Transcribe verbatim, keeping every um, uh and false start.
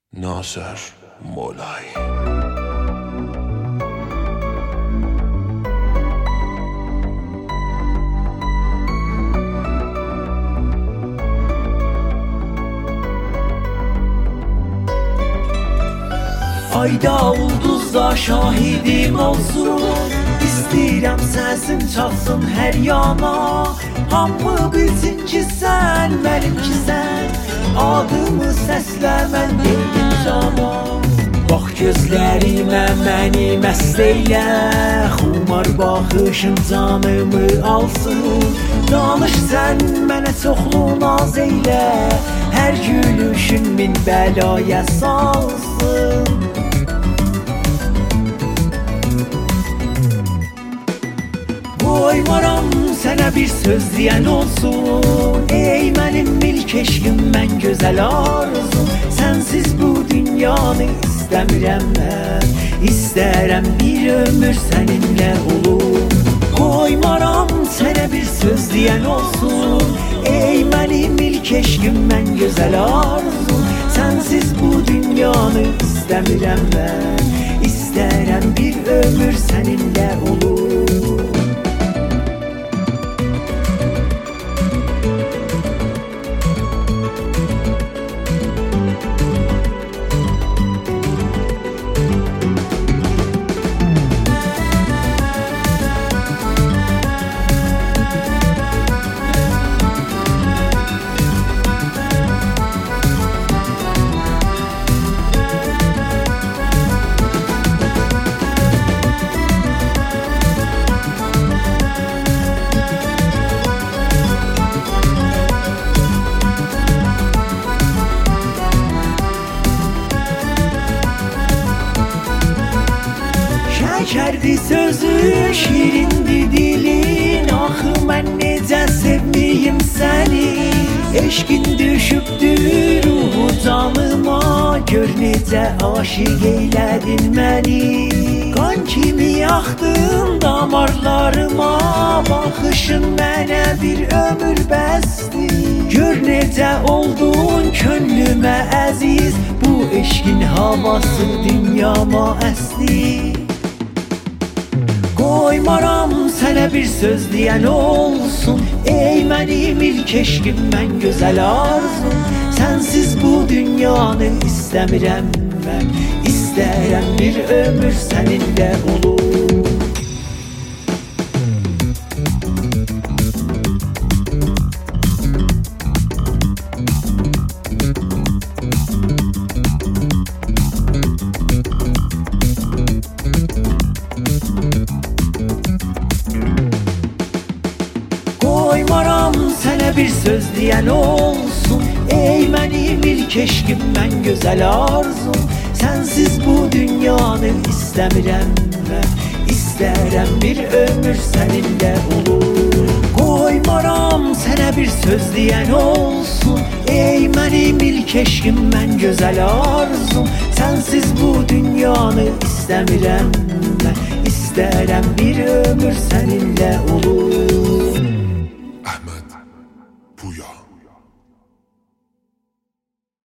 ناصر مولایی. Ayda ulduzda şahidim olsun, İstəyirəm səsim çalsın hər yana. Hamı bilsin ki sən mənimkisən, adımı səslə mən deyim cana. Bax gözlərimə məni məst eylə, xumar baxışın canımı alsın. Danış sən mənə çoxlu naz eylə, hər gülüşün min bəlaya salsın. Qoymaram sənə bir söz deyən olsun, ey mənim ilk eşqim, mən gözəl arzum. Sənsiz bu dünyanı istəmirəm mən, İstərəm bir ömür səninlə olum. Qoymaram sənə bir söz deyən olsun, ey mənim ilk eşqim, mən gözəl arzum. Sənsiz bu dünyanı istəmirəm mən, İstərəm bir ömür səninlə olum. Şəkərdi sözün, şirindi dilin, axı mən necə sevmiyim səni. Eşqin düşübdür ruhu canıma, gör necə aşiq eylədin məni. Qan kimi yaxdın damarlarıma, baxışın mənə bir ömür bəsdir. Gör necə oldun könlümə əziz, bu eşqin havası dünyama əsdi. Qoymaram sənə bir söz deyən olsun, ey mənim ilk eşqim, mən gözəl arzum. Sənsiz bu dünyanı istəmirəm mən, İstərəm bir ömür səninlə olum. Qoymaram sənə bir söz deyən olsun, ey mənim ilk eşqim, mən gözəl arzum. Sənsiz bu dünyanı istəmirəm mən, İstərəm bir ömür səninlə olum. Qoymaram sənə bir söz deyən olsun, ey mənim ilk eşqim, mən gözəl arzum. Sənsiz bu dünyanı istəmirəm mən, İstərəm bir ömür səninlə olum.